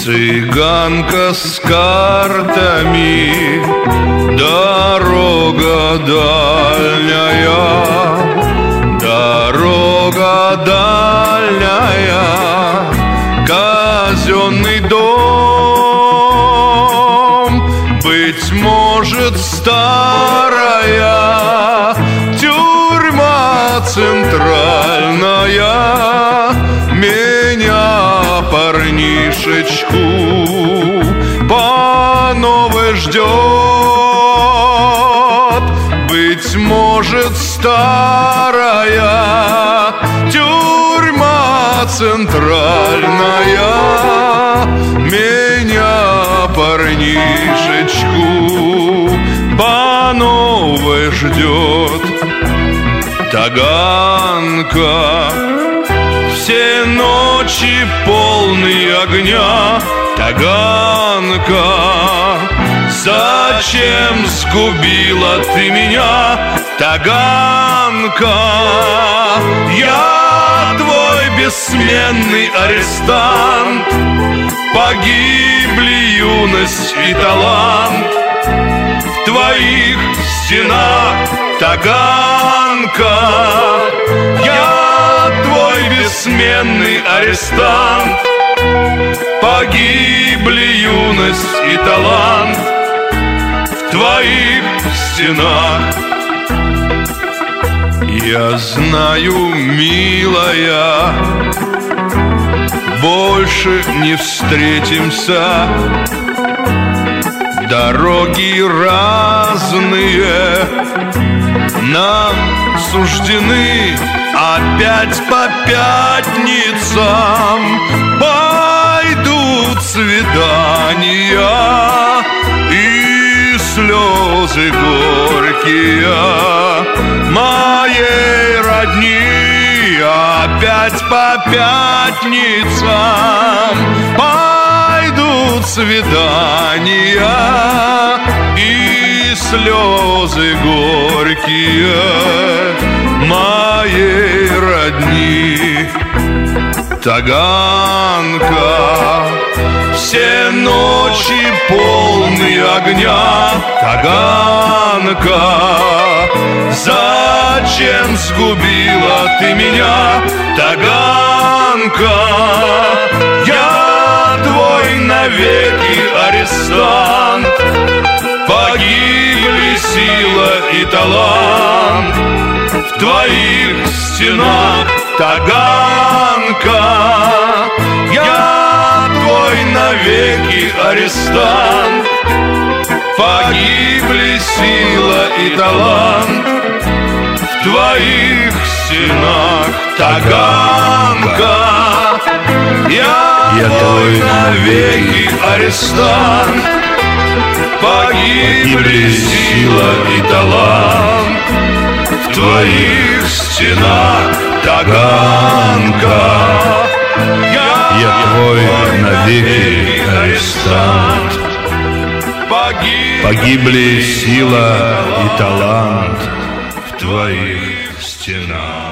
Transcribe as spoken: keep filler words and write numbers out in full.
Цыганка с картами, дорога дальняя, дорога дальняя, казенный дом, быть может, старая тюрьма центральная, меня, парнишечку, по новой ждет. Быть может, старая тюрьма центральная, меня, парнишечку, по новой ждет. Таганка, все ночи полные огня, Таганка, зачем сгубила ты меня, Таганка? Я твой бессменный арестант, погибли юность и талант в твоих стенах, Таганка. Я твой бессменный арестант, погибли юность и талант в твоих стенах. Я знаю, милая, больше не встретимся. Дороги разные нам суждены, опять по пятницам пойдут свидания и слезы горькие моей родни. Опять по пятницам пойдут свидания и слезы горькие моей родни. Таганка, все ночи полные огня, Таганка, зачем сгубила ты меня, Таганка? Я твой навеки арестант, погибли сила и талант в твоих стенах, Таганка. Я твой навеки арестант, погибли сила и талант в твоих стенах, Таганка. Я, Я твой навеки арестант, погибли сила и талант в твоих стенах, Таганка. Я, Я твой навеки арестант, погибли сила и талант в твоих стенах.